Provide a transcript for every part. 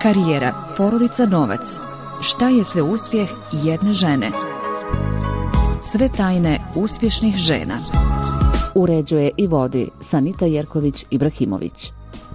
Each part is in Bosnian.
Karijera, porodica, novac. Šta je sve uspjeh jedne žene? Sve tajne uspješnih žena. Uređuje i vodi Sanita Jerković-Ibrahimović.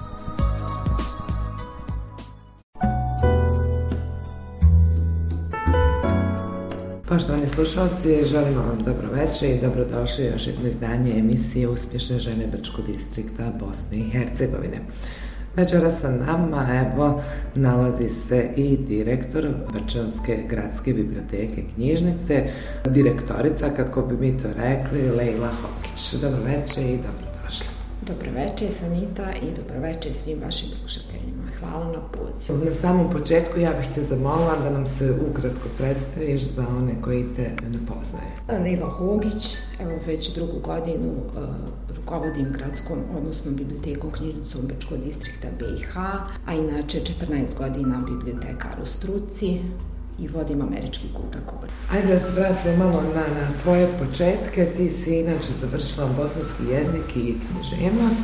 Poštovani slušalci, želimo vam dobro večer i dobrodošli još jedno izdanje emisije Uspješne žene Brčkog distrikta Bosne i Hercegovine. Večera sa nama, evo, nalazi se i direktor Brčanske gradske biblioteke knjižnice, direktorica, kako bi mi to rekli, Lejla Hokić. Dobro večer i dobrodošli. Dobro večer, Sanita, i dobro večer svim vašim slušateljima. Hvala na pozivu. Na samom početku ja bih te zamolila da nam se ukratko predstaviš za one koji te ne poznaju. Lejla Hokić, evo već drugu godinu rukovodim gradskom, odnosno bibliotekom knjižnicom Brčkog distrikta BiH, a inače 14 godina bibliotekar u struci i vodim američki kutak. Ajde da se vratimo malo na tvoje početke. Ti si inače završila bosanski jezik i književnost,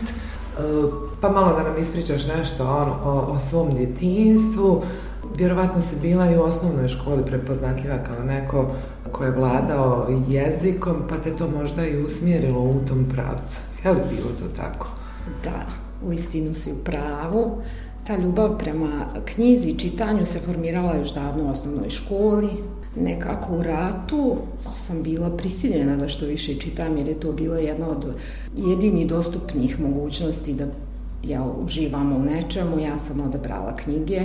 pa malo da nam ispričaš nešto o svom djetinjstvu. Vjerovatno si bila i u osnovnoj školi prepoznatljiva kao neko ko je vladao jezikom, pa te to možda i usmjerilo u tom pravcu. Je li bilo to tako? Da, uistinu si u pravu. Ta ljubav prema knjizi i čitanju se formirala još davno u osnovnoj školi. Nekako u ratu sam bila prisiljena da što više čitam, jer je to bila jedna od jedinih dostupnih mogućnosti da uživamo u nečemu. Ja sam odabrala knjige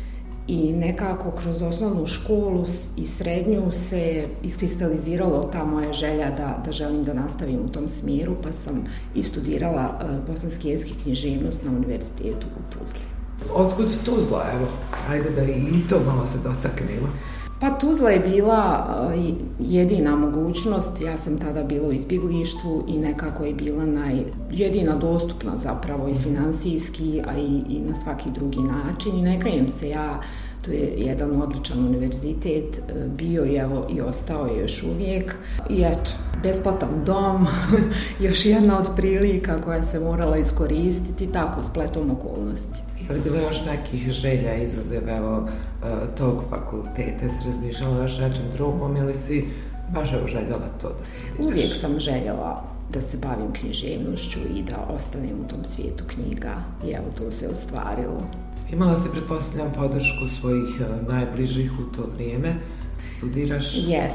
i nekako kroz osnovnu školu i srednju se iskristalizirala ta moja želja da želim da nastavim u tom smjeru, pa sam i studirala bosanski jezik i književnost na univerzitetu u Tuzli. Otkud Tuzla, evo? Ajde da i to malo se dotaknemo. Pa Tuzla je bila jedina mogućnost, ja sam tada bila u izbjeglištvu i nekako je bila jedina dostupna zapravo i financijski, a i na svaki drugi način. I ne kajem se ja, to je jedan odličan univerzitet, bio je evo i ostao je još uvijek. I eto, besplatan dom, još jedna od prilika koja se morala iskoristiti, tako spletom okolnosti. Je li bilo još nekih želja izuzev evo tog fakulteta? Si razmišljala još nečem drugom ili si baš željela to da studiraš? Uvijek sam željela da se bavim književnošću i da ostanem u tom svijetu knjiga i evo to se ostvarilo. Imala si, pretpostavljam, podršku svojih najbližih u to vrijeme? Studiraš?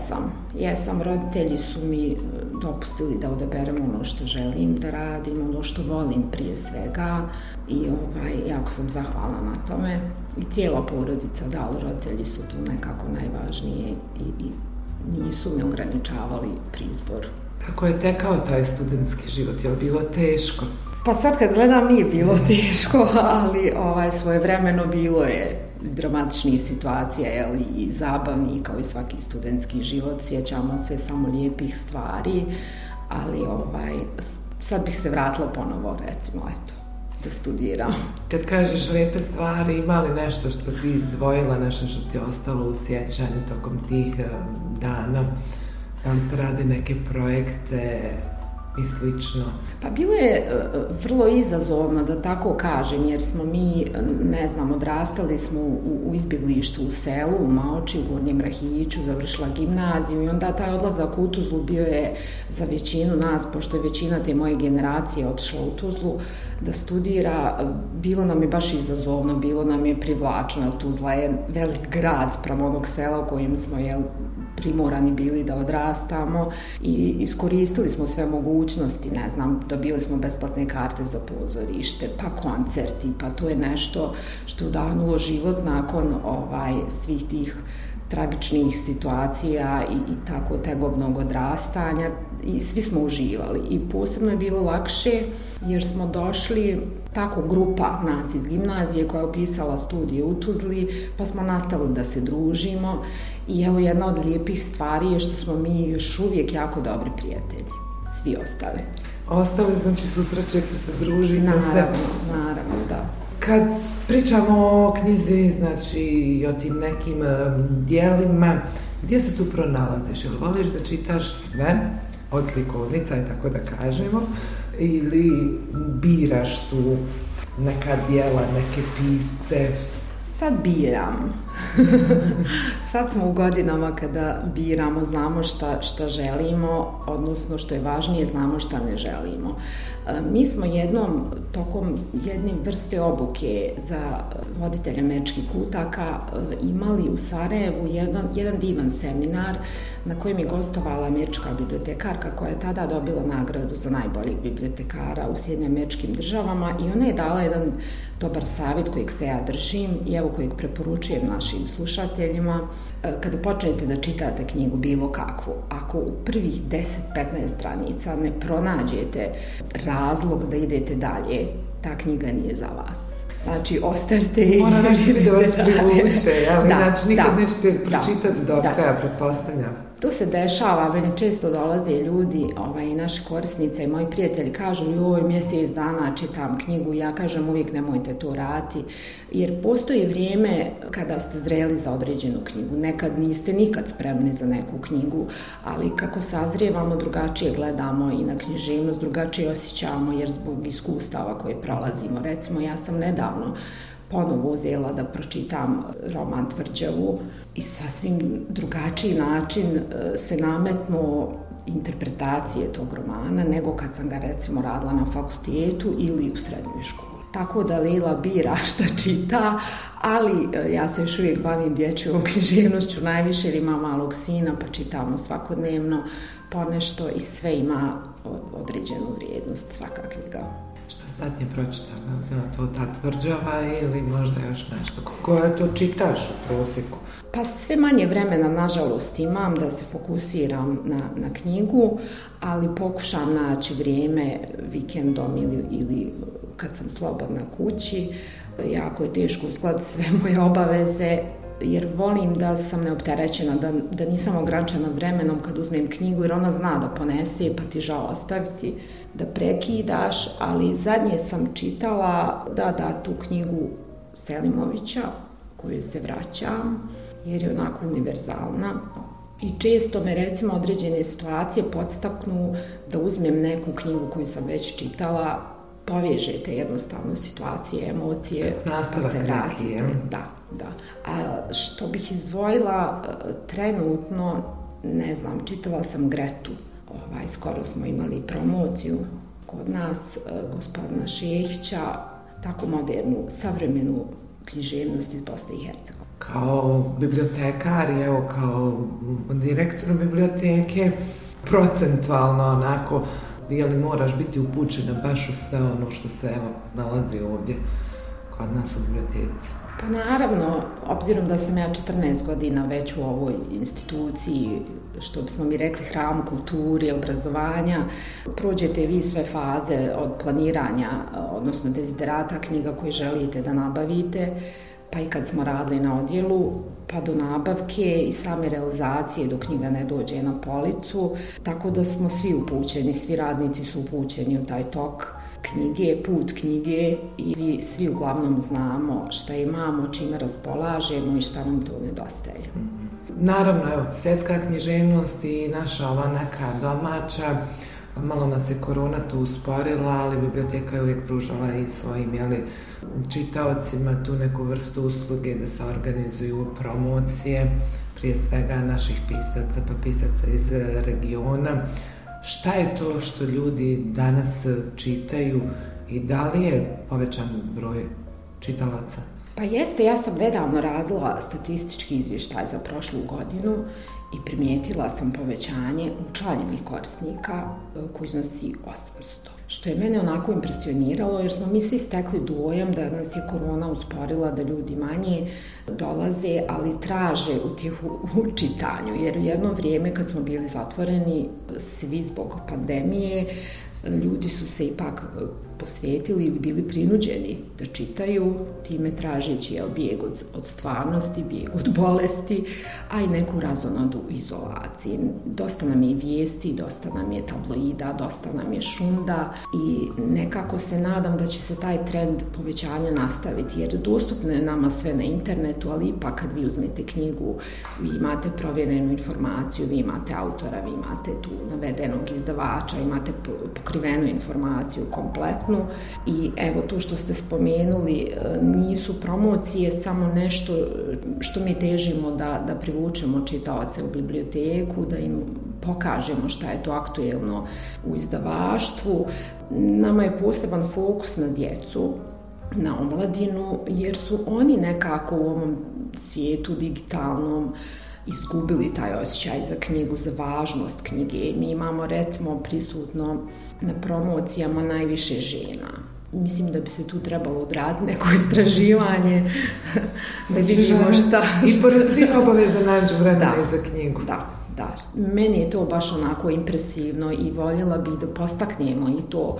Jesam. Roditelji su mi dopustili da odaberem ono što želim da radim, ono što volim prije svega i jako sam zahvalna na tome. I cijela porodica, roditelji su tu nekako najvažnije i nisu me ograničavali pri izboru. Kako je tekao taj studentski život? Je li bilo teško? Pa sad kad gledam nije bilo teško, ali svojevremeno bilo je dramatičnih situacija, i zabavnih kao i svaki studentski život. Sjećamo se samo lijepih stvari, ali sad bih se vratila ponovo, recimo, da studiram. Kad kažeš lijepe stvari, ima li nešto što bi izdvojila, nešto što ti je ostalo u sjećanju tokom tih dana? Da li se rade neke projekte i slično? Pa bilo je vrlo izazovno, da tako kažem, jer smo mi, odrastali smo u izbjeglištvu u selu, u Maoči, u Gornjem Rahiću, završila gimnaziju i onda taj odlazak u Tuzlu bio je za većinu nas, pošto je većina te moje generacije otišla u Tuzlu da studira, bilo nam je baš izazovno, bilo nam je privlačno, jer Tuzla je velik grad spram onog sela u kojem smo primorani bili da odrastamo i iskoristili smo sve mogućnosti, dobili smo besplatne karte za pozorište, pa koncerti, pa to je nešto što je udanulo život nakon svih tih tragičnih situacija i tako tegobnog odrastanja i svi smo uživali i posebno je bilo lakše jer smo došli tako grupa nas iz gimnazije koja je upisala studije u Tuzli, pa smo nastavili da se družimo i evo jedna od lijepih stvari je što smo mi još uvijek jako dobri prijatelji, svi ostali. Ostali, znači susrećete se, družite se? Naravno, da. Kad pričamo o knjizi, znači i o tim nekim dijelima, gdje se tu pronalaziš? Ili voliš da čitaš sve, od slikovnica i tako da kažemo, ili biraš tu neka dijela, neke pisce? Sad biram. Sad smo u godinama kada biramo, znamo šta želimo, odnosno što je važnije, znamo šta ne želimo. Mi smo tokom jedne vrste obuke za voditelja Američkih kutaka imali u Sarajevu jedan divan seminar na kojem je gostovala američka bibliotekarka koja je tada dobila nagradu za najboljeg bibliotekara u Sjedinjenim Američkim Državama i ona je dala jedan dobar savjet kojeg se ja držim i evo kojeg preporučujem našim slušateljima. Kada počnete da čitate knjigu bilo kakvu, ako u prvih 10-15 stranica ne pronađete razlog da idete dalje, ta knjiga nije za vas. Znači, ostavite i... Mora nešto biti da vas privuče, ali inače nikad nećete pročitati do kraja, pretpostavljam. To se dešava, meni često dolaze ljudi, naši korisnice i moji prijatelji kažu, joj, mjesec dana čitam knjigu, ja kažem uvijek nemojte to raditi, jer postoji vrijeme kada ste zreli za određenu knjigu, nekad niste nikad spremni za neku knjigu, ali kako sazrijevamo, drugačije gledamo i na književnost, drugačije osjećamo, jer zbog iskustava koje prolazimo. Recimo, ja sam nedavno ponovo uzela da pročitam roman Tvrđavu i sasvim drugačiji način se nametnuo interpretacije tog romana nego kad sam ga recimo radila na fakultetu ili u srednjoj školi. Tako da Lila bira šta čita, ali ja se još uvijek bavim dječjom književnošću najviše jer imam malog sina pa čitamo svakodnevno ponešto i sve ima određenu vrijednost, svaka knjiga. Šta zadnje pročitala? To ta Tvrđava ili možda još nešto? Koje to čitaš u prosjeku? Pa sve manje vremena, nažalost, imam da se fokusiram na knjigu, ali pokušam naći vrijeme vikendom ili kad sam slobodna kući. Jako je teško uskladiti sve moje obaveze, jer volim da sam neopterećena, da nisam ograničena vremenom kad uzmem knjigu, jer ona zna da ponese pa ti žao ostaviti, da prekidaš, ali zadnje sam čitala tu knjigu Selimovića koju se vraćam, jer je onako univerzalna. I često me recimo određene situacije podstaknu da uzmem neku knjigu koju sam već čitala, povežete jednostavno situacije, emocije, pa se vratite. Da. A što bih izdvojila trenutno, ne znam, čitala sam Gretu. Skoro smo imali promociju kod nas, gospodina Šehića, tako modernu, savremenu književnost iz Bosne i Hercegovine. Kao bibliotekar, evo kao direktor biblioteke, procentualno onako, je li moraš biti upućena baš u sve ono što se nalazi ovdje kod nas u biblioteci? Pa naravno, obzirom da sam ja 14 godina već u ovoj instituciji, što bismo mi rekli hram kulturi, obrazovanja, prođete vi sve faze od planiranja, odnosno deziderata knjiga koje želite da nabavite, pa i kad smo radili na odjelu, pa do nabavke i same realizacije dok knjiga ne dođe na policu, tako da smo svi upućeni, svi radnici su upućeni u taj tok knjige, put knjige i svi uglavnom znamo šta imamo, čime raspolažemo i šta nam to nedostaje. Naravno, evo, svjetska književnost i naša ova neka domaća, malo nas je korona tu usporila, ali biblioteka je uvijek pružala i svojim čitaocima tu neku vrstu usluge da se organizuju promocije, prije svega naših pisaca, pa pisaca iz regiona. Šta je to što ljudi danas čitaju i da li je povećan broj čitalaca? Pa jeste, ja sam nedavno radila statistički izvještaj za prošlu godinu i primijetila sam povećanje učlanjenih korisnika koji iznosi 800. Što je mene onako impresioniralo jer smo mi svi stekli dojam da nas je korona usporila, da ljudi manje dolaze, ali traže utjehu u čitanju. Jer u jedno vrijeme kad smo bili zatvoreni, svi zbog pandemije, ljudi su se ipak posvetili ili bili prinuđeni da čitaju, time tražeći bijeg od stvarnosti, bijeg od bolesti, a i neku razonodu u izolaciji. Dosta nam je vijesti, dosta nam je tabloida, dosta nam je šunda i nekako se nadam da će se taj trend povećanja nastaviti, jer dostupno je nama sve na internetu, ali ipak kad vi uzmete knjigu, vi imate provjerenu informaciju, vi imate autora, vi imate tu navedenog izdavača, imate pokrivenu informaciju kompletno. besplatnu i evo to što ste spomenuli, nisu promocije samo nešto što mi težimo da privučemo čitaoce u biblioteku, da im pokažemo šta je to aktuelno u izdavaštvu. Nama je poseban fokus na djecu, na omladinu, jer su oni nekako u ovom svijetu digitalnom izgubili taj osjećaj za knjigu, za važnost knjige. Mi imamo recimo prisutno na promocijama najviše žena. Mislim da bi se tu trebalo odraditi neko istraživanje da vidimo šta. I pored svih obaveza nađu vremena i za knjigu. Da. Meni je to baš onako impresivno i voljela bih da postaknemo i to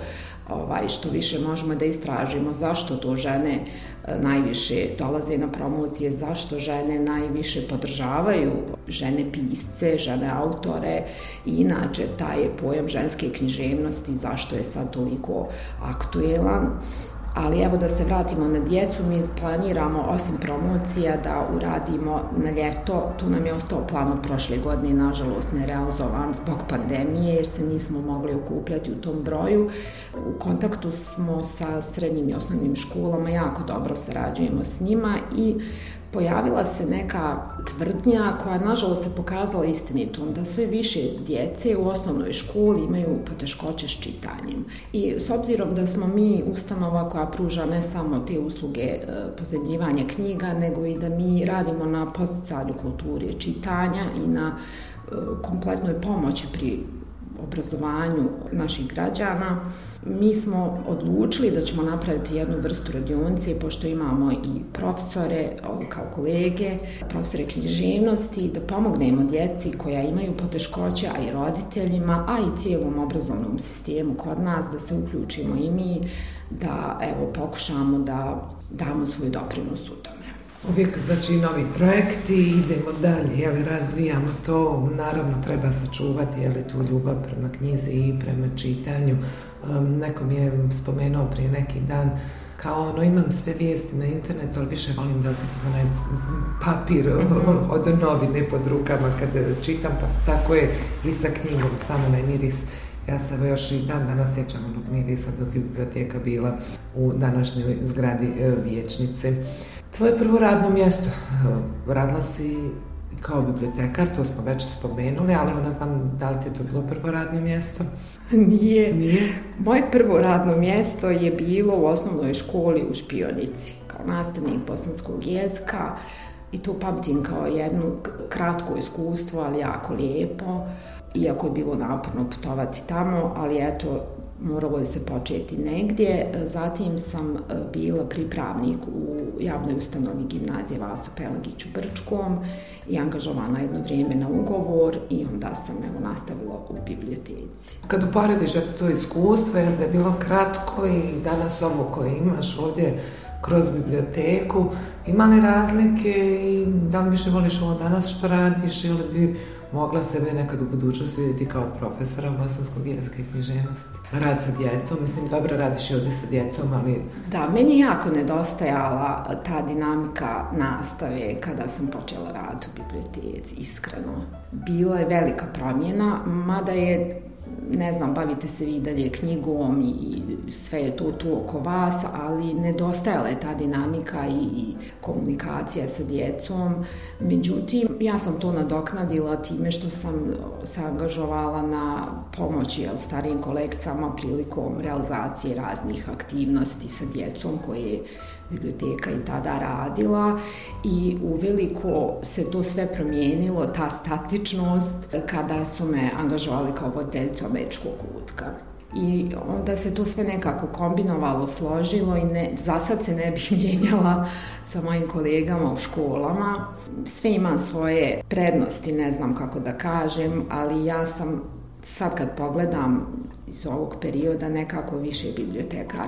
što više možemo da istražimo zašto to žene najviše dolaze na promocije, zašto žene najviše podržavaju žene pisce, žene autore i inače taj pojam ženske književnosti, zašto je sad toliko aktuelan. Ali evo da se vratimo na djecu, mi planiramo osim promocija da uradimo na ljeto, tu nam je ostao plan od prošle godine, nažalost nerealizovan zbog pandemije jer se nismo mogli okupljati u tom broju. U kontaktu smo sa srednjim i osnovnim školama, jako dobro sarađujemo s njima i pojavila se neka tvrdnja koja nažalost se pokazala istinitom, da sve više djece u osnovnoj školi imaju poteškoće s čitanjem. I s obzirom da smo mi ustanova koja pruža ne samo te usluge pozajmljivanja knjiga, nego i da mi radimo na podsticanju kulture čitanja i na kompletnoj pomoći pri obrazovanju naših građana, mi smo odlučili da ćemo napraviti jednu vrstu radionice, pošto imamo i profesore kao kolege, profesore književnosti, da pomognemo djeci koja imaju poteškoće, a i roditeljima, a i cijelom obrazovnom sistemu kod nas, da se uključimo i mi, da pokušamo da damo svoj doprinos u tome. Uvijek znači novi projekti, idemo dalje, razvijamo to, naravno treba sačuvati tu ljubav prema knjizi i prema čitanju. Neko mi je spomenuo prije neki dan kao imam sve vijesti na internetu, ali više volim da osjetim onaj papir od novine pod rukama kad čitam, pa tako je i sa knjigom, samo onaj miris. Ja se još i danas sjećam onog mirisa dok je biblioteka bila u današnjoj zgradi vijećnice. Tvoje prvo radno mjesto, radila si kao bibliotekar, to smo već spomenuli, ali ne znam da li ti je to bilo prvo radno mjesto? Nije. Moje prvo radno mjesto je bilo u osnovnoj školi u Špionici, kao nastavnik bosanskog jezika i to pamtim kao jedno kratko iskustvo, ali jako lijepo, iako je bilo naporno putovati tamo, ali moralo je se početi negdje. Zatim sam bila pripravnik u javnoj ustanovi gimnazije Vaso Pelagić u Brčkom i angažovana jedno vrijeme na ugovor i onda sam nastavila u biblioteci. Kad uporediš to iskustvo, da je bilo kratko i danas ovo koje imaš ovdje kroz biblioteku, ima li razlike i da li više voliš ovo danas što radiš ili bi mogla sebe nekad u budućnosti vidjeti kao profesora bosanskog jezika i književnosti? Rad sa djecom, mislim dobro radiš i ovdje sa djecom, ali... Da, meni jako nedostajala ta dinamika nastave kada sam počela raditi u biblioteci, iskreno. Bila je velika promjena, mada je, ne znam, bavite se vi dalje knjigom i sve je to tu oko vas, ali nedostajala je ta dinamika i komunikacija sa djecom. Međutim, ja sam to nadoknadila time što sam se angažovala na pomoći starijim kolegicama prilikom realizacije raznih aktivnosti sa djecom koje je biblioteka i tada radila i uveliko se to sve promijenilo, ta statičnost, kada su me angažovali kao voditeljicu američkog kutka. I onda se to sve nekako kombinovalo, složilo i za sad se ne bih mijenjala sa mojim kolegama u školama. Sve ima svoje prednosti, ne znam kako da kažem, ali ja sam sad kad pogledam iz ovog perioda nekako više bibliotekar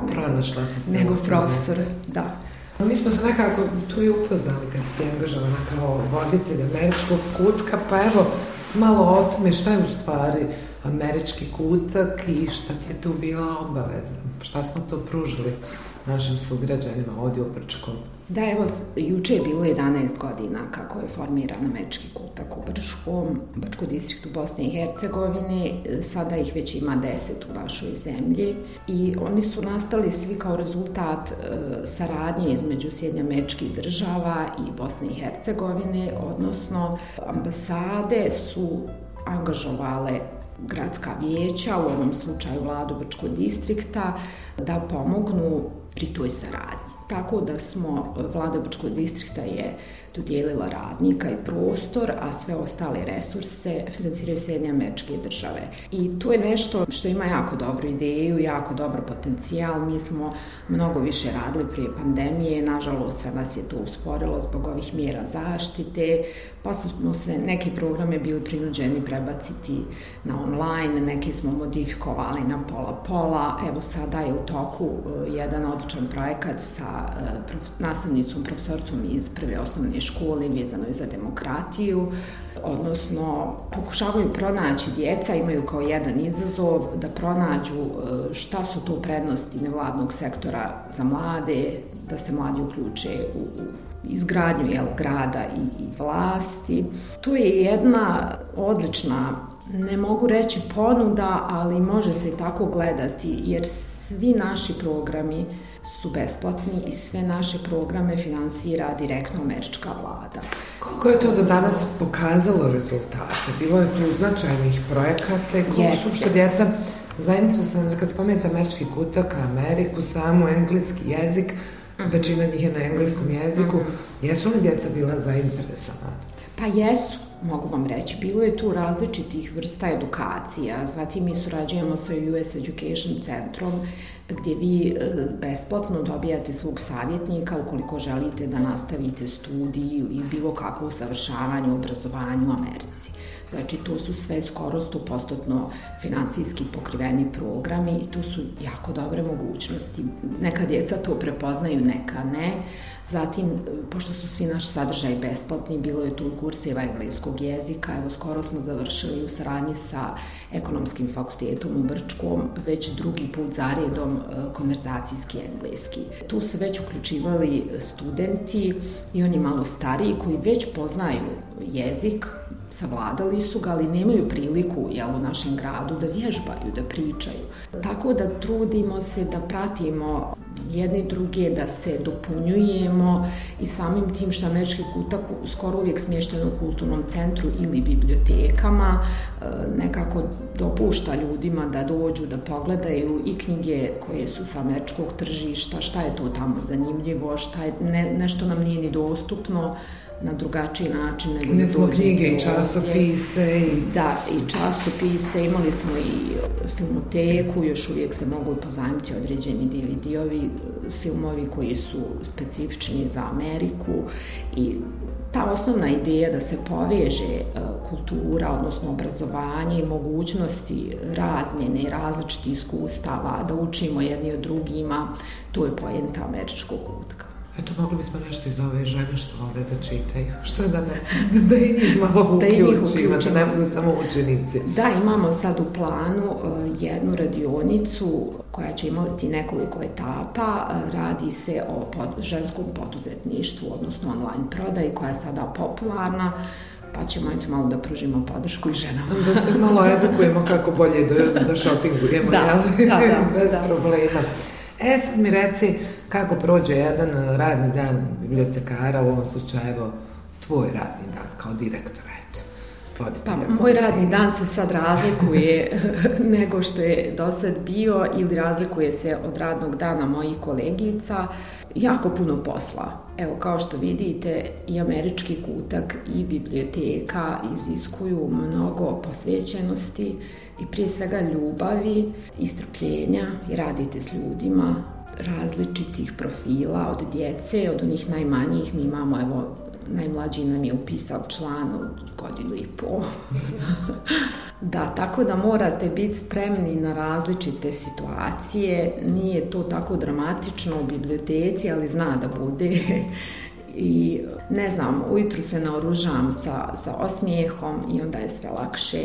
nego profesor. Da. Mi smo se nekako tu i upoznali kad ste angažovana kao voditelj američkog kutka, pa evo malo o tome šta je u stvari američki kutak i šta ti je tu bila obaveza, šta smo to pružili? našim sugrađanima ovdje u Brčkom? Da, evo, juče je bilo 11 godina kako je formiran američki kutak u Brčkom, Brčko distriktu Bosne i Hercegovine, sada ih već ima 10 u našoj zemlji i oni su nastali svi kao rezultat saradnje između Sjedinjenih Američkih Država i Bosne i Hercegovine, odnosno ambasade su angažovale gradska vijeća, u ovom slučaju vladu Brčkog distrikta, da pomognu pri toj saradnji. Tako da smo, vlada Brčkog distrikta je dodijelila radnika i prostor, a sve ostale resurse financiraju Sjedinjene Američke Države. I to je nešto što ima jako dobru ideju, jako dobar potencijal. Mi smo mnogo više radili prije pandemije, nažalost sve nas je to usporilo zbog ovih mjera zaštite, pa smo se neke programe bili prinuđeni prebaciti na online, neke smo modifikovali na pola-pola. Evo sada je u toku jedan odličan projekat sa nastavnicom, profesorcom iz prve osnovne škole vezano je za demokratiju, odnosno pokušavaju pronaći djeca, imaju kao jedan izazov da pronađu šta su to prednosti nevladnog sektora za mlade, da se mladi uključe u izgradnju grada i vlasti. To je jedna odlična, ne mogu reći ponuda, ali može se tako gledati, jer svi naši programi su besplatni i sve naše programe finansira direktno američka vlada. Koliko je to do danas pokazalo rezultate? Bilo je tu značajnih projekata i koliko su što djeca zainteresovani, kad spomenete američki kutak, Ameriku, samo engleski jezik, većina njih je na engleskom jeziku, jesu li djeca bila zainteresovana? Pa jesu. Mogu vam reći, bilo je tu različitih vrsta edukacija, zatim mi surađujemo sa US Education centrom gdje vi besplatno dobijate svog savjetnika ukoliko želite da nastavite studij ili bilo kakvo usavršavanje u obrazovanju u Americi. Znači, to su sve skoro 100% finansijski pokriveni programi i tu su jako dobre mogućnosti. Neka djeca to prepoznaju, neka ne. Zatim, pošto su svi naši sadržaji besplatni, bilo je tu kurseva engleskog jezika. Evo, skoro smo završili u saradnji sa Ekonomskim fakultetom u Brčkom, već drugi put zaredom konverzacijski engleski. Tu su već uključivali studenti i oni malo stariji koji već poznaju jezik, savladali su ga, ali nemaju priliku u našem gradu da vježbaju, da pričaju. Tako da trudimo se da pratimo jedni druge, da se dopunjujemo i samim tim što američki kutak skoro uvijek smješten u kulturnom centru ili bibliotekama, nekako dopušta ljudima da dođu, da pogledaju i knjige koje su sa američkog tržišta, šta je to tamo zanimljivo, šta je, nešto nam nije ni dostupno na drugačiji način. Ne smo knjige i časopise. Da, i časopise, imali smo i filmoteku, još uvijek se mogu pozajmiti određeni DVD-ovi, filmovi koji su specifični za Ameriku i ta osnovna ideja da se poveže kultura, odnosno obrazovanje i mogućnosti razmjene i različitih iskustava, da učimo jedni od drugima, to je poenta američkog kutka. Eto, mogli bismo nešto iz ove žene što vole da čitaju. Što da ne? Da i njih malo uključimo, da ne budu samo učenici. Da, imamo sad u planu jednu radionicu koja će imati nekoliko etapa. Radi se o ženskom poduzetništvu, odnosno online prodaji koja je sada popularna. Pa ćemo malo da pružimo podršku i ženama. Da se malo edukujemo kako bolje da šopingujemo, bez problema. Sad mi reci kako prođe jedan radni dan bibliotekara, u ovom slučaju tvoj radni dan kao direktora. Moj radni dan se sad razlikuje nego što je do sad bio ili razlikuje se od radnog dana mojih kolegica. Jako puno posla. Evo, kao što vidite, i američki kutak i biblioteka iziskuju mnogo posvećenosti i prije svega ljubavi i strpljenja i radite s ljudima različitih profila, od djece, od onih najmanjih. Mi imamo, evo, najmlađi nam je upisao član od 1,5 godina. Da, tako da morate biti spremni na različite situacije. Nije to tako dramatično u biblioteci, ali zna da bude. I ne znam, ujutru se naoružam sa osmijehom i onda je sve lakše.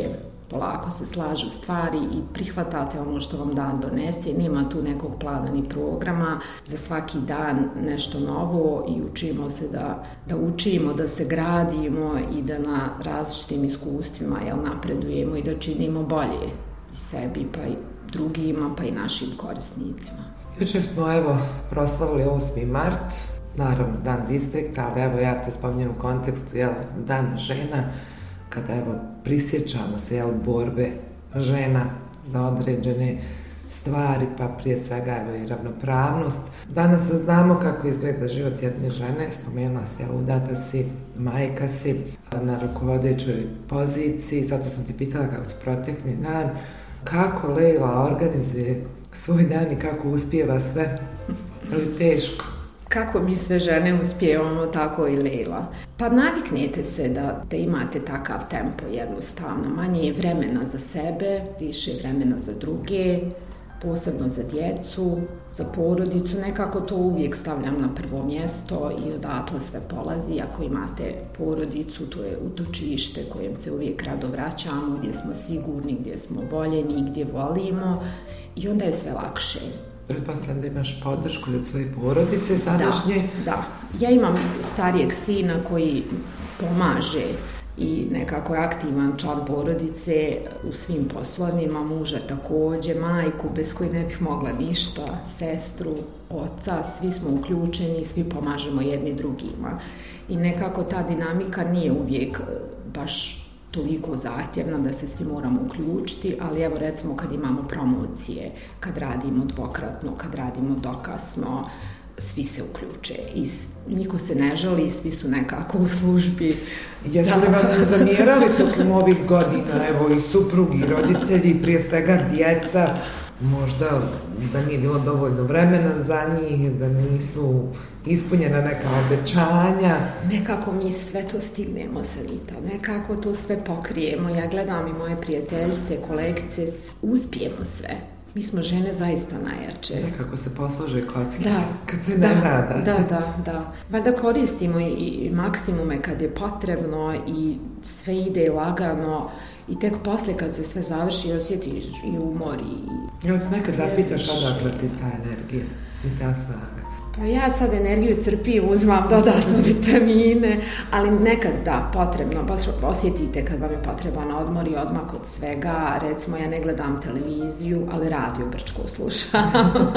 polako se slažu stvari i prihvatate ono što vam dan donese. Nema tu nekog plana ni programa, za svaki dan nešto novo i učimo se da učimo, da se gradimo i da na različitim iskustvima napredujemo i da činimo bolje sebi pa i drugima pa i našim korisnicima. Jučer smo proslavili 8. mart, naravno dan distrikta, ali ja to spominjem u kontekstu dan žena, kada prisjećamo se borbe žena za određene stvari, pa prije svega i ravnopravnost. Danas znamo kako izgleda život jedne žene, spomenula si, udata si, majka si, na rukovodećoj poziciji, zato sam ti pitala kako ti protekne dan, kako Lejla organizuje svoj dan i kako uspijeva sve, ali teško. Kako mi sve žene uspijevamo, tako i Lejla. Pa naviknete se da imate takav tempo jednostavno. Manje je vremena za sebe, više vremena za druge, posebno za djecu, za porodicu. Nekako to uvijek stavljam na prvo mjesto i odatle sve polazi. Ako imate porodicu, to je utočište kojem se uvijek rado vraćamo, gdje smo sigurni, gdje smo voljeni, gdje volimo i onda je sve lakše. Pretpostavljam da imaš podršku od svoje porodice sadašnje? Da. Ja imam starijeg sina koji pomaže i nekako je aktivan član porodice u svim poslovima, muža također, majku bez koje ne bih mogla ništa, sestru, oca, svi smo uključeni, svi pomažemo jedni drugima. I nekako ta dinamika nije uvijek baš toliko zahtjevna da se svi moramo uključiti, ali recimo kad imamo promocije, kad radimo dvokratno, kad radimo dokasno, svi se uključe i niko se ne žali, svi su nekako u službi. Jesu li vam zamjerali tokom ovih godina, i suprugi, i roditelji, prije svega djeca, možda da nije bilo dovoljno vremena za njih, da nisu ispunjena neka obećanja? Nekako mi sve to stignemo, Sanita, nekako to sve pokrijemo. Ja gledam i moje prijateljice, kolegice, uspijemo sve. Mi smo žene zaista najjače. Nekako se poslože kockice kad se ne nada. Da. Valjda koristimo i maksimume kad je potrebno i sve ide lagano i tek poslije kad se sve završi osjetiš i umor i... Jel se nekad zapitaš odakle ti ta energija i ta snaga? Pa ja sad energiju crpim, uzmam dodatno vitamine, ali nekad potrebno, baš osjetite kad vam je potreban odmor i odmak od svega. Recimo, ja ne gledam televiziju, ali radio Brčko slušam.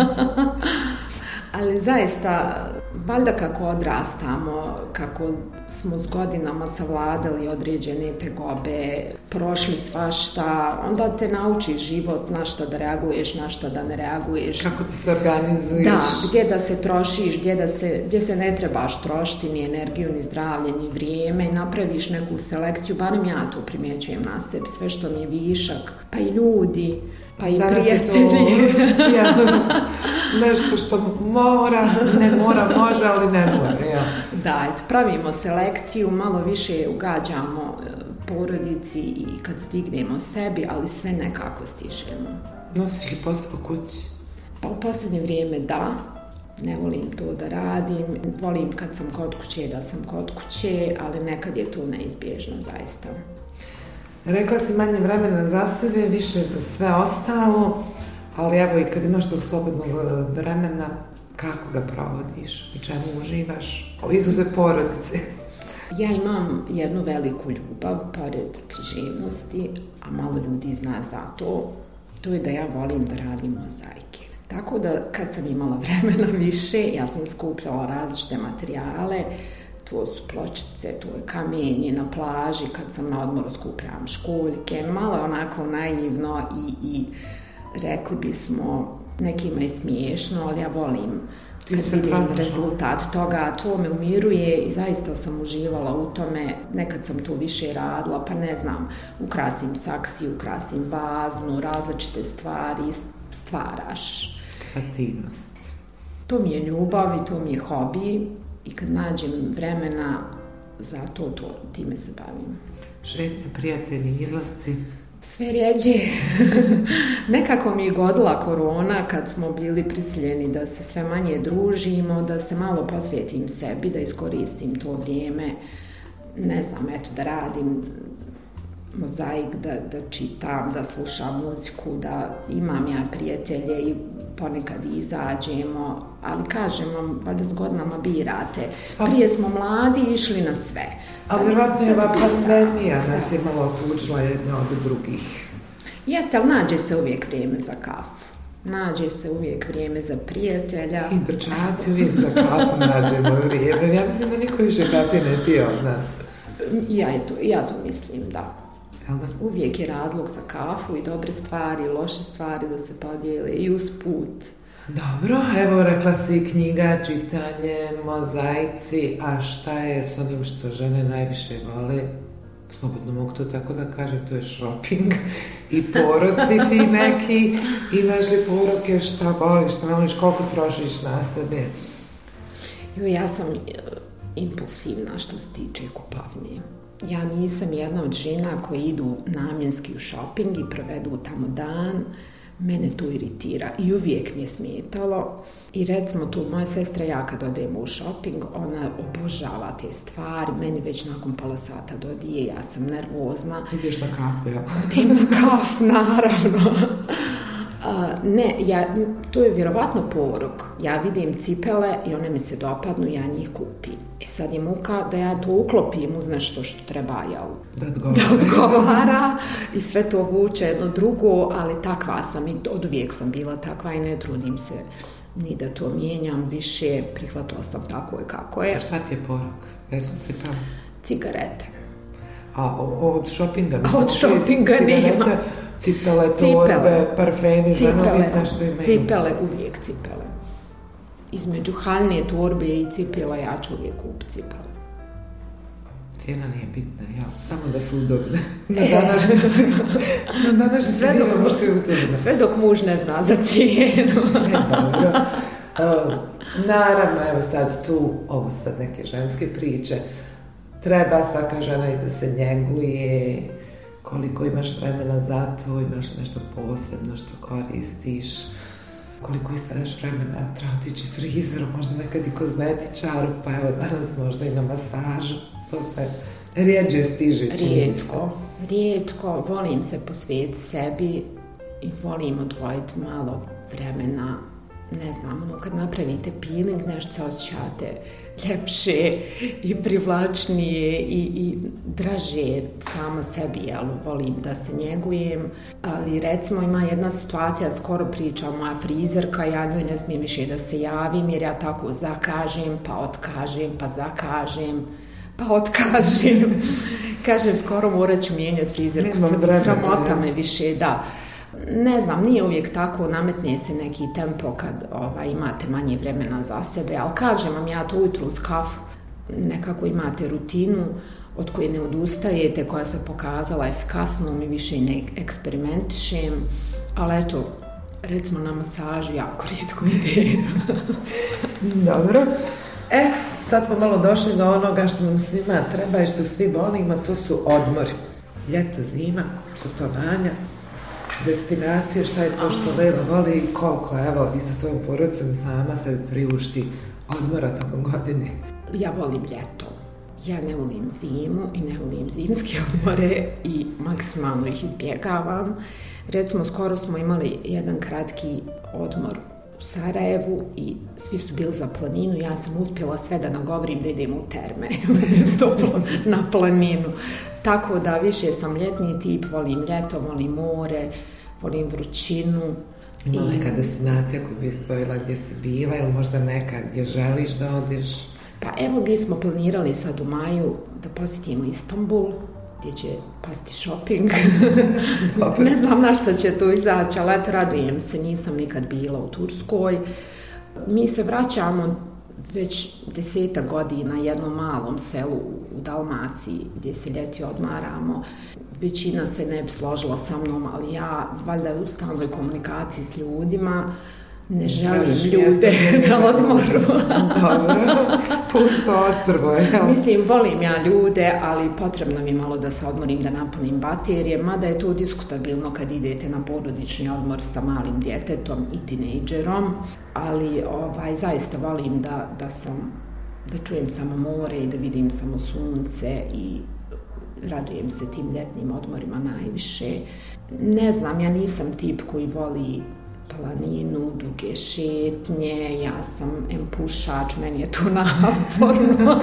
Ali zaista, valjda kako odrastamo, kako smo s godinama savladali određene tegobe, prošli svašta, onda te nauči život na šta da reaguješ, na šta da ne reaguješ. Kako ti se organizuješ. Da, gdje da se trošiš, gdje se ne trebaš trošiti ni energiju, ni zdravlje, ni vrijeme, napraviš neku selekciju, barem ja to primjećujem na sebi, sve što mi je višak, pa i ljudi, pa i prijatelji. Nešto što ne mora, može, ali ne mora. Ja. Da, pravimo selekciju, malo više ugađamo porodici i kad stignemo sebi, ali sve nekako stižemo. Nosiš li posao po kući? Pa u posljednje vrijeme da. Ne volim to da radim. Volim kad sam kod kuće da sam kod kuće, ali nekad je to neizbježno zaista. Rekla si manje vremena za sebe, više za sve ostalo, ali i kad imaš tog slobodnog vremena, kako ga provodiš i čemu uživaš, izuzev porodice? Ja imam jednu veliku ljubav, pored književnosti, a malo ljudi zna za to, to je da ja volim da radim mozaike. Tako da kad sam imala vremena više, ja sam skupljala različite materijale, to su pločice, to je kamenje na plaži, kad sam na odmoru skupljam školjke, malo onako naivno i rekli bismo, nekima je smiješno, ali ja volim kad vidim rezultat toga, to me umiruje i zaista sam uživala u tome. Nekad sam to više radila, pa ne znam, ukrasim saksiju, ukrasim vaznu, različite stvari, stvaraš. Kreativnost. To mi je ljubav i to mi je hobi i kad nađem vremena za to time se bavim. Šetnje, prijatelji, izlasci? Sve rjeđe. Nekako mi je godila korona kad smo bili prisiljeni da se sve manje družimo, da se malo posvetim sebi, da iskoristim to vrijeme, ne znam, da radim mozaik, da čitam, da slušam muziku, da imam ja prijatelje i ponekad izađemo, ali kažem vam, valjda s godinama birate. Prije smo mladi išli na sve. Ali vjerojatno je ova pandemija nas je malo otuđila jedna od drugih. Jeste, ali nađe se uvijek vrijeme za kafu. Nađe se uvijek vrijeme za prijatelja. I Brčaci uvijek za kafu nađemo vrijeme. Ja mislim da niko više kafe ne pije od nas. Ja to mislim, da. Uvijek je razlog za kafu i dobre stvari, loše stvari da se podijele i usput. Dobro, evo rekla si knjiga, čitanje, mozaici, a šta je s onim što žene najviše vole? Slobodno mogu to tako da kažem, to je shopping i poroci ti neki. Imaš li poroke, šta voliš, šta ne voliš, koliko trošiš na sebe? Ja sam impulsivna što se tiče kupovine. Ja nisam jedna od žena koji idu namjenski u shopping i provedu tamo dan. Mene to iritira i uvijek mi je smetalo. I recimo tu moja sestra, ja kad odemo u shopping, ona obožava te stvari. Meni već nakon pola sata dodije, ja sam nervozna. Ideš na kafu, ja? Idem na kafu, naravno. To je vjerovatno porok. Ja vidim cipele i one mi se dopadnu, ja njih kupim. Sad je muka da ja to uklopim uz nešto što treba da odgovara i sve to vuče jedno drugo, ali takva sam i od uvijek sam bila takva i ne trudim se ni da to mijenjam više, prihvatila sam tako i kako je. Šta ti je porok? Jesu cipele? Cigarete. A od šopinga? Od šopinga nema. Cipele, torbe, parfemi, ženovi, nešto imaju. Cipele, uvijek cipele. Između haljne torbe i cipela ja ću uvijek kupiti cipele. Cijena nije bitna, samo da su udobne. Na današnji sve dok muž ne zna za cijenu. Dobro. Naravno, evo sad tu, ovo su sad neke ženske priče. Treba svaka žena i da se njeguje, koliko imaš vremena za to, imaš nešto posebno što koristiš, koliko imaš vremena, treba otići frizeru, možda nekad i kozmetičaru, pa evo danas možda i na masažu, to se rijeđe stiže. Rijetko, volim se posvetiti sebi i volim odvojiti malo vremena, ne znam, kad napravite peeling, nešto se osjećate ljepše i privlačnije i draže sama sebi, volim da se njegujem, ali recimo ima jedna situacija, skoro pričam, moja frizerka, ja njoj ne smijem više da se javim jer ja tako zakažem, pa otkažem, pa zakažem, pa otkažem. Kažem, skoro morat ću mijenjati frizerku, sramota me više, da. Ne znam, nije uvijek tako, nametne se neki tempo kad imate manje vremena za sebe, ali kažem vam, ja to ujutru uz kafu nekako imate rutinu od koje ne odustajete, koja se pokazala efikasnom i više ne eksperimentišem, ali eto, recimo na masažu jako rijetko ide. Dobro. Sad smo malo došli do onoga što nam svima treba i što svi volimo, to su odmori. Ljeto, zima, putovanja, destinacije, šta je to što Lejla voli i koliko, evo, i sa svojom porodicom sama sebi priušti odmora tokom godine. Ja volim ljeto. Ja ne volim zimu i ne volim zimske odmore i maksimalno ih izbjegavam. Recimo, skoro smo imali jedan kratki odmor u Sarajevu i svi su bili za planinu. Ja sam uspjela sve da nagovorim da idem u terme na planinu. Tako da više sam ljetni tip, volim ljeto, volim more, volim vrućinu. Ima neka destinacija koju bi izdvojila gdje si bila ili možda neka gdje želiš da odiš? Pa evo mi smo planirali sad u maju da posjetimo Istanbul, gdje će pasti shopping. Ne znam na šta će tu izaći, ali eto radujem se, nisam nikad bila u Turskoj. Mi se vraćamo već 10 godina jednom malom selu u Dalmaciji gdje se ljeti odmaramo. Većina se ne bi složila sa mnom, ali ja valjda u stalnoj komunikaciji s ljudima ne želim ljude na odmoru. Dobro, pusto ostrvo je. Mislim, volim ja ljude, ali potrebno mi malo da se odmorim, da napunim baterije, mada je to diskutabilno kad idete na porodični odmor sa malim djetetom i tinejdžerom, ali zaista volim da čujem samo more i da vidim samo sunce i radujem se tim ljetnim odmorima najviše. Ne znam, ja nisam tip koji voli planinu, duge šetnje, ja sam pušač, meni je to naporno.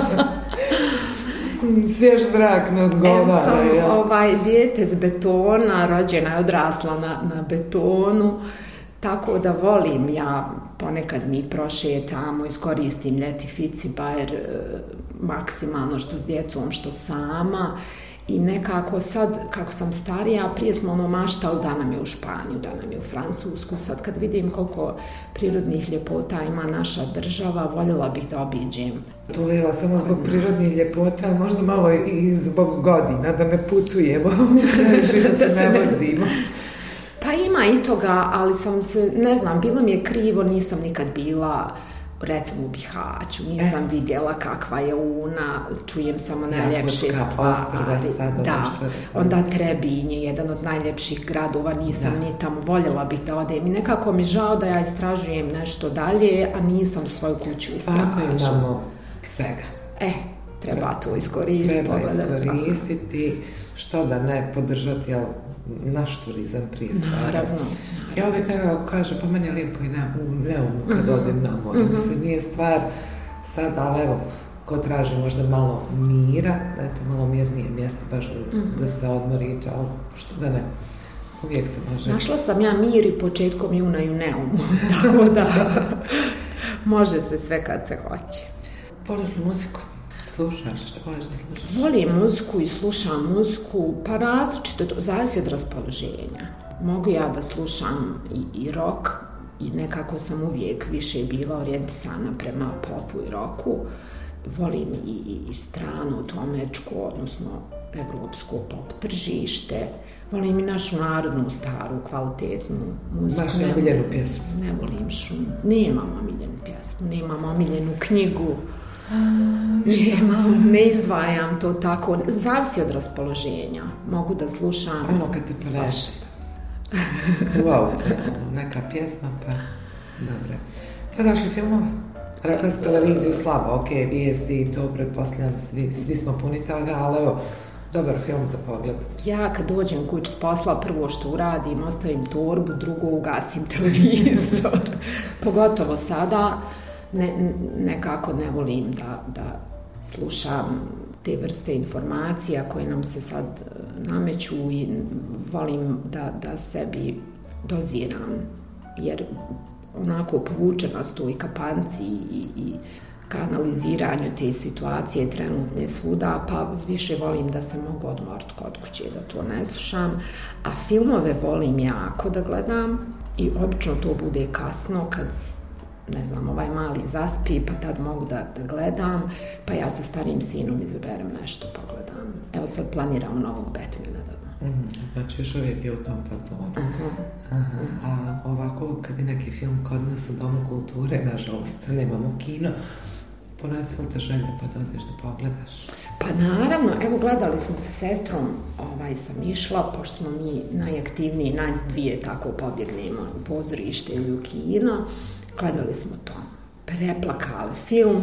Svjež zrak ne odgovara. Sam dijete s betona, rođena je, odrasla na betonu, tako da volim ja, ponekad mi prošetamo, iskoristim ljeti fici bajer maksimalno što s djecom, što sama. I nekako sad, kako sam starija, prije smo maštali da nam je u Španiju, da nam je u Francusku. Sad kad vidim koliko prirodnih ljepota ima naša država, voljela bih da obiđem. To Lila, samo zbog prirodnih ljepota, možda malo i zbog godina, da ne putujemo, da se ne vozimo. Pa ima i toga, ali sam se, ne znam, bilo mi je krivo, nisam nikad bila recimo u Bihaću, nisam vidjela kakva je Una, čujem samo najljepše stvari. Da, onda Trebinj je jedan od najljepših gradova, nisam ni tamo, voljela bih da odem i nekako mi žao da ja istražujem nešto dalje, a nisam svoju kuću istražila. Imamo svega. Treba to iskoristiti. Treba iskoristiti, što da ne podržati, ali naš turizam prije svega. Naravno. Ja uvijek nekako kažem, pa meni je lijepo i u Neumu kad odem na more. Mislim, nije stvar sad, ali evo, ko traži možda malo mira, da je to malo mirnije mjesto, baš da se odmori, ali što da ne, uvijek se može. Našla sam ja mir i početkom juna i u Neumu, tako da može se sve kad se hoće. Voliš li muziku? Slušaš? Što voliš da slušaš? Volim muziku i slušam muziku, pa različito, zavisi od raspoloženja. Mogu ja da slušam i rock i nekako sam uvijek više bila orijentisana prema popu i rocku. Volim i stranu, to američko, odnosno evropsko pop tržište. Volim i našu narodnu, staru, kvalitetnu muziku. Baš neomiljenu pjesmu? Ne volim šum. Nemam omiljenu pjesmu, nemam omiljenu knjigu. Ne izdvajam to tako. Zavisi od raspoloženja. Mogu da slušam ono kad te ponese. U auto, neka pjesma, pa dobro. Gledaš li filmova? Rekla si televiziju slabo, vijesti i to pretpostavljam, svi smo puni toga, ali evo, dobar film za pogledati. Ja kad dođem kući s posla, prvo što uradim, ostavim torbu, drugo ugasim televizor. Pogotovo sada, nekako ne volim da slušam te vrste informacija koje nam se sad nameću i volim da sebi doziram, jer onako povučena s toj kapanci i kanaliziranju te situacije trenutne svuda, pa više volim da se mogu odmoriti kod kuće, da to ne slušam. A filmove volim jako da gledam i obično to bude kasno kad ne znam, ovaj mali zaspi, pa tad mogu da gledam, pa ja sa starijim sinom izaberem nešto, pogledam. Evo sad planiram novog Batmana. Znači još uvijek je u tom fazonu. A ovako, kad je neki film kod nas u Domu kulture, nažalost, nemamo kino, ponesi li te želje pa da odeš da pogledaš? Pa naravno, evo gledali smo sa sestrom, sam išla, pošto smo mi najaktivniji, nas dvije tako pobjegnemo u pozorište ili u kino. Gledali smo to. Preplakali film.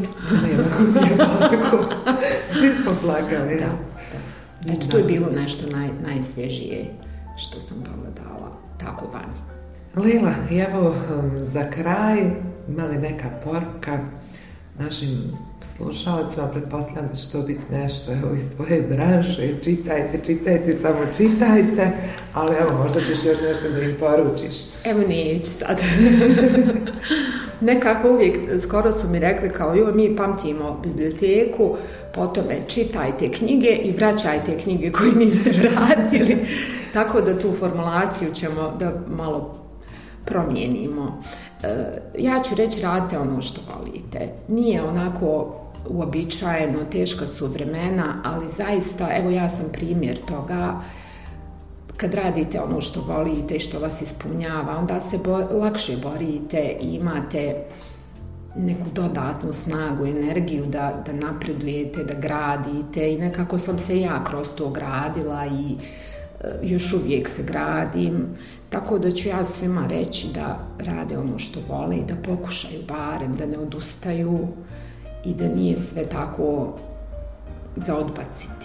Svi smo plakali. Da. Eto, to je bilo nešto najsvježije što sam pogledala tako vani. Lila, evo za kraj, ima li neka poruka našim slušalcima? Pretpostavljam da će to biti nešto iz tvoje branše. Čitajte, samo čitajte. Ali evo, možda ćeš još nešto da im poručiš. Evo neću sad. Nekako uvijek, skoro su mi rekli kao mi pamtimo biblioteku, po tome čitajte knjige i vraćajte knjige koje niste vratili. Tako da tu formulaciju ćemo da malo promijenimo. Ja ću reći, radite ono što volite. Nije onako uobičajeno, teška su vremena, ali zaista, evo ja sam primjer toga. Kad radite ono što volite i što vas ispunjava, onda se lakše borite i imate neku dodatnu snagu, energiju da napredujete, da gradite i nekako sam se ja kroz to gradila i još uvijek se gradim. Tako da ću ja svima reći da rade ono što vole i da pokušaju barem, da ne odustaju i da nije sve tako za odbaciti.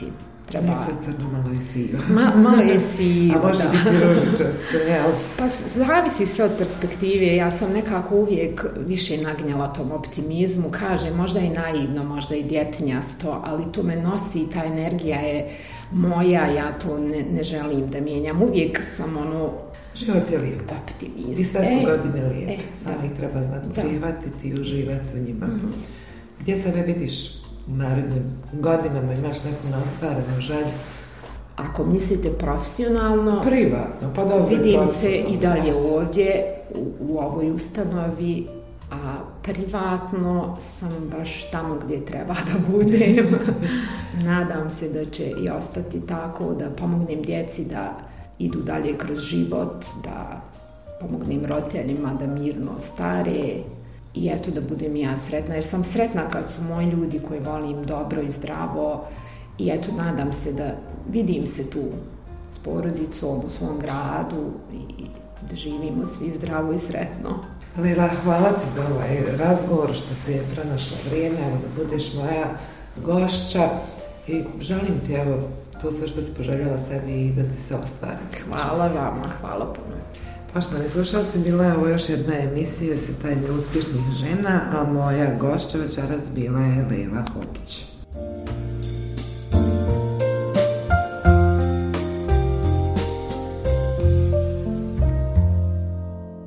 treba... Nije sad crno, malo je sivo. Malo je sivo, a može biti ružičasto, jel? Pa zavisi sve od perspektive. Ja sam nekako uvijek više nagnjela tom optimizmu. Kažem, možda i naivno, možda i djetinjasto, ali to me nosi, ta energija je moja, ja to ne želim da mijenjam. Uvijek sam život je lijep. Optimizam. I sve su godine lijepe. Samo ih treba znati prihvatiti i uživati u njima. Mm-hmm. Gdje sebe vidiš u narednim godinama? Imaš neku neostvarenu želju? Ako mislite profesionalno, privatno, pa dobro, vidim se i dalje ovdje u ovoj ustanovi, a privatno sam baš tamo gdje treba da budem. Nadam se da će i ostati tako, da pomognem djeci da idu dalje kroz život, da pomognem roditeljima da mirno stare i eto da budem ja sretna, jer sam sretna kad su moji ljudi koji volim dobro i zdravo i eto nadam se da vidim se tu s porodicom u svom gradu i da živimo svi zdravo i sretno. Lila, hvala ti za ovaj razgovor, što si je pronašla vrijeme, evo da budeš moja gošća i želim ti evo to sve što si poželjela sebi i da ti se ostvari. Hvala vama, hvala puno. Poštovani slušalci, bila je ovo još jedna emisija Svetajne uspješnih žena, a moja gošća večeras bila je Lila Hokić.